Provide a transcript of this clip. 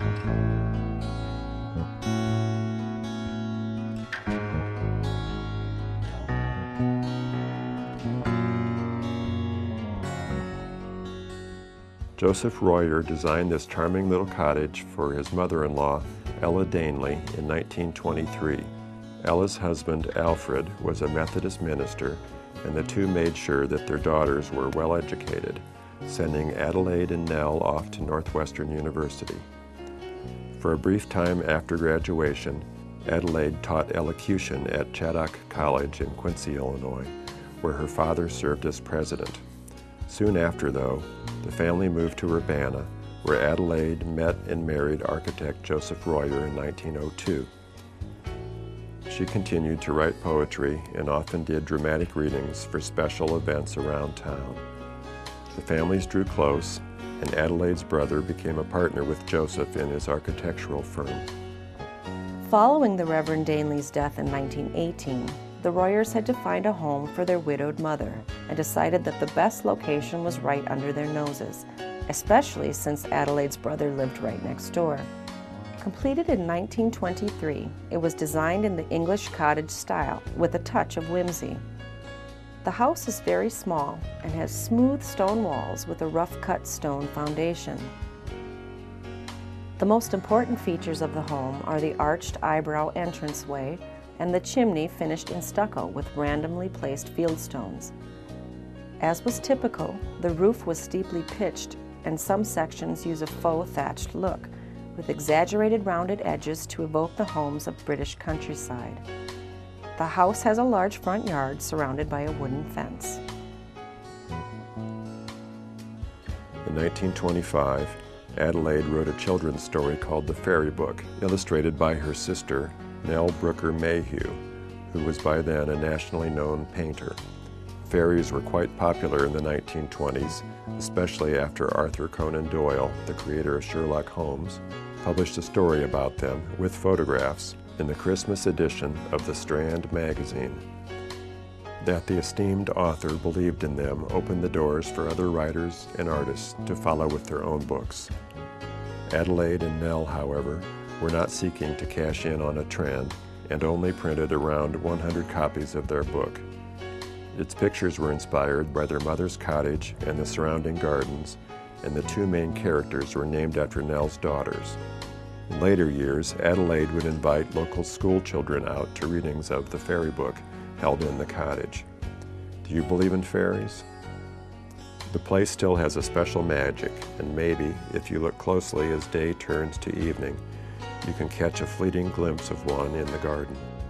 Joseph Royer designed this charming little cottage for his mother-in-law, Ella Danley, in 1923. Ella's husband, Alfred, was a Methodist minister, and the two made sure that their daughters were well educated, sending Adelaide and Nell off to Northwestern University. For a brief time after graduation, Adelaide taught elocution at Chaddock College in Quincy, Illinois, where her father served as president. Soon after, though, the family moved to Urbana, where Adelaide met and married architect Joseph Royer in 1902. She continued to write poetry and often did dramatic readings for special events around town. The families drew close, and Adelaide's brother became a partner with Joseph in his architectural firm. Following the Reverend Danley's death in 1918, the Royers had to find a home for their widowed mother and decided that the best location was right under their noses, especially since Adelaide's brother lived right next door. Completed in 1923, it was designed in the English cottage style with a touch of whimsy. The house is very small and has smooth stone walls with a rough-cut stone foundation. The most important features of the home are the arched eyebrow entranceway and the chimney finished in stucco with randomly placed fieldstones. As was typical, the roof was steeply pitched, and some sections use a faux thatched look, with exaggerated rounded edges to evoke the homes of British countryside. The house has a large front yard surrounded by a wooden fence. In 1925, Adelaide wrote a children's story called The Fairy Book, illustrated by her sister, Nell Brooker Mayhew, who was by then a nationally known painter. Fairies were quite popular in the 1920s, especially after Arthur Conan Doyle, the creator of Sherlock Holmes, published a story about them with photographs in the Christmas edition of the Strand magazine. That the esteemed author believed in them opened the doors for other writers and artists to follow with their own books. Adelaide and Nell, however, were not seeking to cash in on a trend and only printed around 100 copies of their book. Its pictures were inspired by their mother's cottage and the surrounding gardens, and the two main characters were named after Nell's daughters. In later years, Adelaide would invite local school children out to readings of the fairy book held in the cottage. Do you believe in fairies? The place still has a special magic, and maybe, if you look closely as day turns to evening, you can catch a fleeting glimpse of one in the garden.